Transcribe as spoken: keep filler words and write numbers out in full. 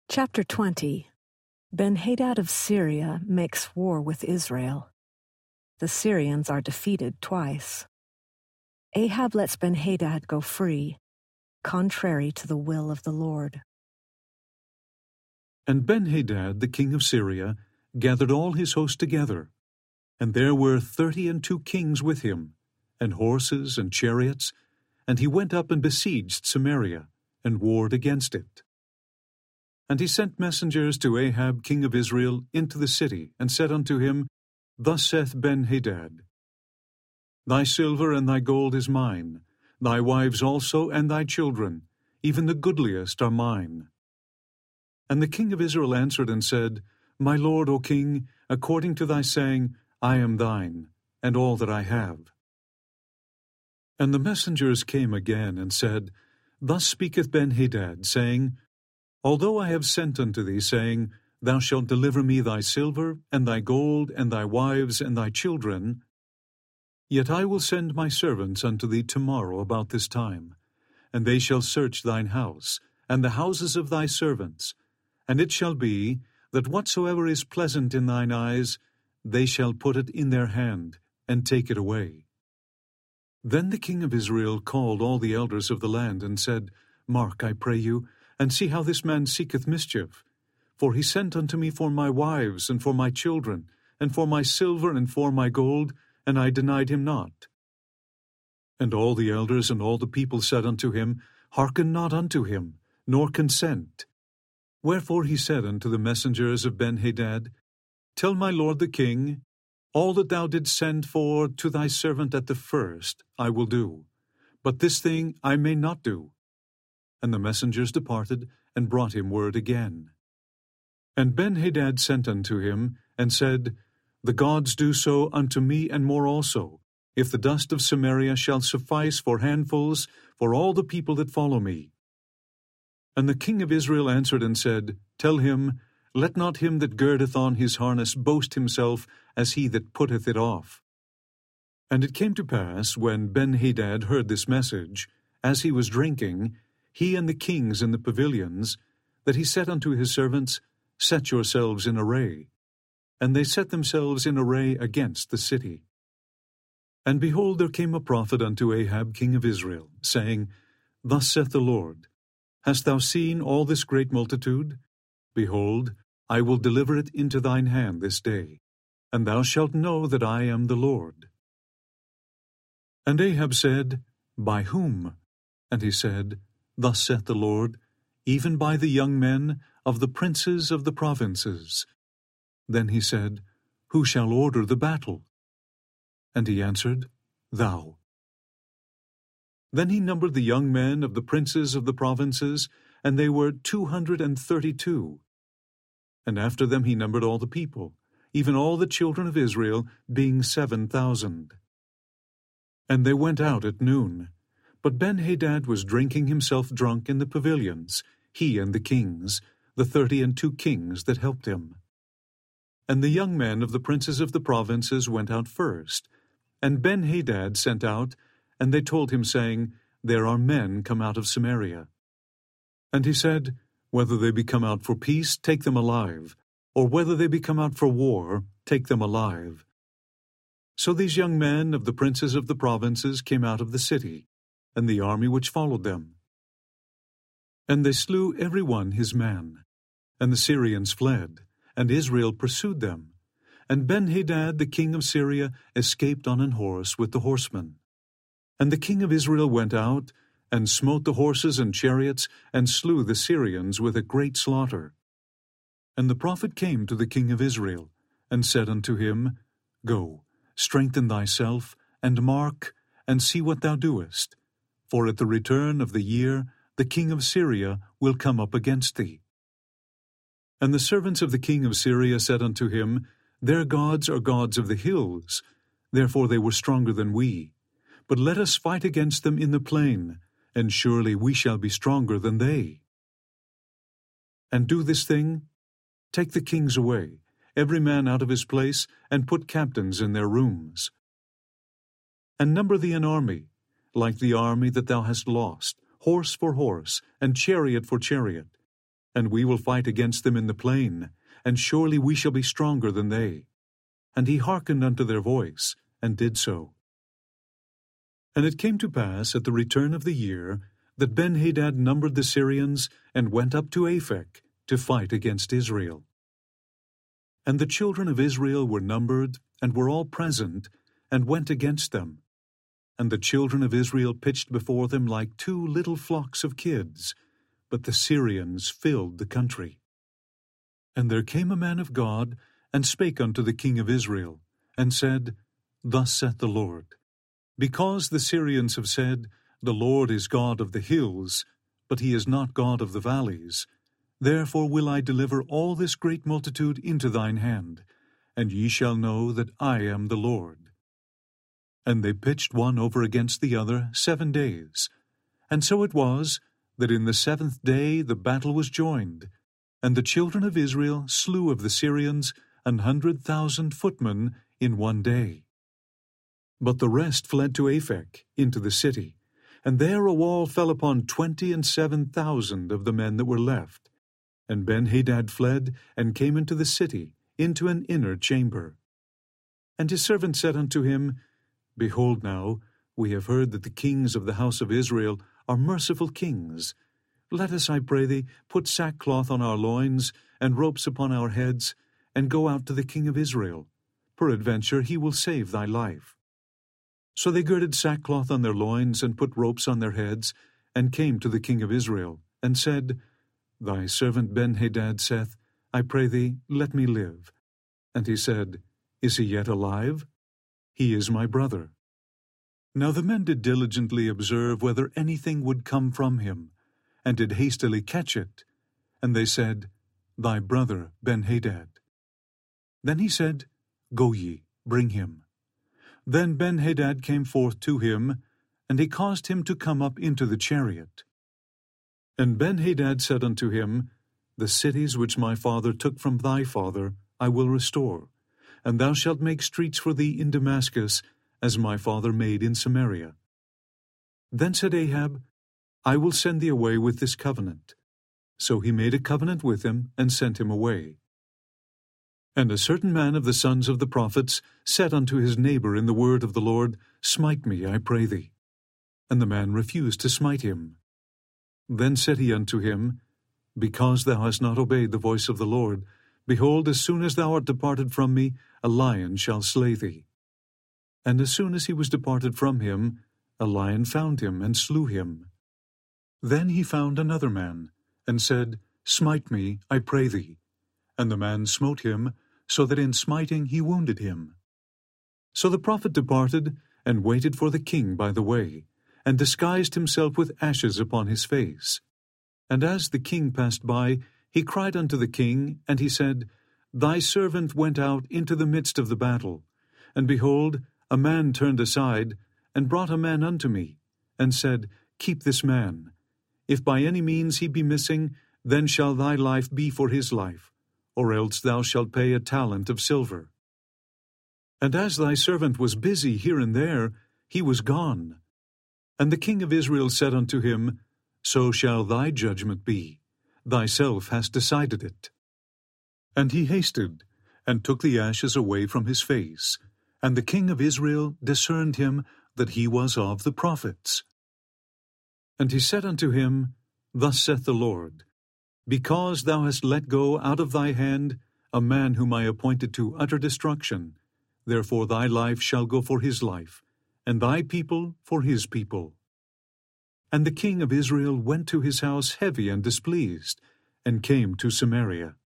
Chapter twenty. Ben-Hadad of Syria makes war with Israel. The Syrians are defeated twice. Ahab lets Ben-Hadad go free, contrary to the will of the Lord. And Ben-Hadad, the king of Syria, gathered all his host together, and there were thirty and two kings with him, and horses and chariots, and he went up and besieged Samaria, and warred against it. And he sent messengers to Ahab king of Israel into the city, and said unto him, Thus saith Ben-Hadad, Thy silver and thy gold is mine, thy wives also and thy children, even the goodliest are mine. And the king of Israel answered and said, My lord, O king, according to thy saying, I am thine, and all that I have. And the messengers came again, and said, Thus speaketh Ben-Hadad, saying, Although I have sent unto thee, saying, Thou shalt deliver me thy silver, and thy gold, and thy wives, and thy children, yet I will send my servants unto thee tomorrow about this time, and they shall search thine house, and the houses of thy servants, and it shall be, that whatsoever is pleasant in thine eyes, they shall put it in their hand, and take it away. Then the king of Israel called all the elders of the land, and said, Mark, I pray you, and see how this man seeketh mischief. For he sent unto me for my wives, and for my children, and for my silver, and for my gold, and I denied him not. And all the elders and all the people said unto him, Hearken not unto him, nor consent. Wherefore he said unto the messengers of Ben-Hadad, Tell my lord the king, all that thou didst send for to thy servant at the first I will do, but this thing I may not do. And the messengers departed, and brought him word again. And Ben-Hadad sent unto him, and said, The gods do so unto me, and more also, if the dust of Samaria shall suffice for handfuls for all the people that follow me. And the king of Israel answered and said, Tell him, Let not him that girdeth on his harness boast himself as he that putteth it off. And it came to pass, when Ben-Hadad heard this message, as he was drinking, he and the kings in the pavilions, that he said unto his servants, Set yourselves in array. And they set themselves in array against the city. And behold, there came a prophet unto Ahab king of Israel, saying, Thus saith the Lord, Hast thou seen all this great multitude? Behold, I will deliver it into thine hand this day, and thou shalt know that I am the Lord. And Ahab said, By whom? And he said, Thus saith the Lord, even by the young men of the princes of the provinces. Then he said, Who shall order the battle? And he answered, Thou. Then he numbered the young men of the princes of the provinces, and they were two hundred and thirty-two. And after them he numbered all the people, even all the children of Israel, being seven thousand. And they went out at noon. But Ben-Hadad was drinking himself drunk in the pavilions, he and the kings, the thirty and two kings that helped him. And the young men of the princes of the provinces went out first, and Ben-Hadad sent out, and they told him, saying, There are men come out of Samaria. And he said, Whether they be come out for peace, take them alive, or whether they be come out for war, take them alive. So these young men of the princes of the provinces came out of the city, and the army which followed them. And they slew every one his man, and the Syrians fled, and Israel pursued them. And Ben-Hadad the king of Syria escaped on an horse with the horsemen. And the king of Israel went out, and smote the horses and chariots, and slew the Syrians with a great slaughter. And the prophet came to the king of Israel, and said unto him, Go, strengthen thyself, and mark, and see what thou doest. For at the return of the year the king of Syria will come up against thee. And the servants of the king of Syria said unto him, Their gods are gods of the hills, therefore they were stronger than we. But let us fight against them in the plain, and surely we shall be stronger than they. And do this thing, take the kings away, every man out of his place, and put captains in their rooms. And number thee an army, like the army that thou hast lost, horse for horse, and chariot for chariot, and we will fight against them in the plain, and surely we shall be stronger than they. And he hearkened unto their voice, and did so. And it came to pass at the return of the year, that Benhadad numbered the Syrians, and went up to Aphek, to fight against Israel. And the children of Israel were numbered, and were all present, and went against them. And the children of Israel pitched before them like two little flocks of kids, but the Syrians filled the country. And there came a man of God, and spake unto the king of Israel, and said, Thus saith the Lord, Because the Syrians have said, The Lord is God of the hills, but he is not God of the valleys, therefore will I deliver all this great multitude into thine hand, and ye shall know that I am the Lord. And they pitched one over against the other seven days. And so it was, that in the seventh day the battle was joined, and the children of Israel slew of the Syrians an hundred thousand footmen in one day. But the rest fled to Aphek, into the city, and there a wall fell upon twenty and seven thousand of the men that were left. And Benhadad fled, and came into the city, into an inner chamber. And his servant said unto him, Behold now, we have heard that the kings of the house of Israel are merciful kings. Let us, I pray thee, put sackcloth on our loins, and ropes upon our heads, and go out to the king of Israel. Peradventure he will save thy life. So they girded sackcloth on their loins, and put ropes on their heads, and came to the king of Israel, and said, Thy servant Benhadad saith, I pray thee, let me live. And he said, Is he yet alive? He is my brother. Now the men did diligently observe whether anything would come from him, and did hastily catch it. And they said, Thy brother Benhadad. Then he said, Go ye, bring him. Then Benhadad came forth to him, and he caused him to come up into the chariot. And Benhadad said unto him, The cities which my father took from thy father I will restore, and thou shalt make streets for thee in Damascus, as my father made in Samaria. Then said Ahab, I will send thee away with this covenant. So he made a covenant with him, and sent him away. And a certain man of the sons of the prophets said unto his neighbor in the word of the Lord, Smite me, I pray thee. And the man refused to smite him. Then said he unto him, Because thou hast not obeyed the voice of the Lord, behold, as soon as thou art departed from me, a lion shall slay thee. And as soon as he was departed from him, a lion found him, and slew him. Then he found another man, and said, Smite me, I pray thee. And the man smote him, so that in smiting he wounded him. So the prophet departed, and waited for the king by the way, and disguised himself with ashes upon his face. And as the king passed by, he cried unto the king, and he said, Thy servant went out into the midst of the battle, and behold, a man turned aside, and brought a man unto me, and said, Keep this man. If by any means he be missing, then shall thy life be for his life, or else thou shalt pay a talent of silver. And as thy servant was busy here and there, he was gone. And the king of Israel said unto him, So shall thy judgment be. Thyself hast decided it. And he hasted, and took the ashes away from his face. And the king of Israel discerned him that he was of the prophets. And he said unto him, Thus saith the Lord, Because thou hast let go out of thy hand a man whom I appointed to utter destruction, therefore thy life shall go for his life, and thy people for his people. And the king of Israel went to his house heavy and displeased, and came to Samaria.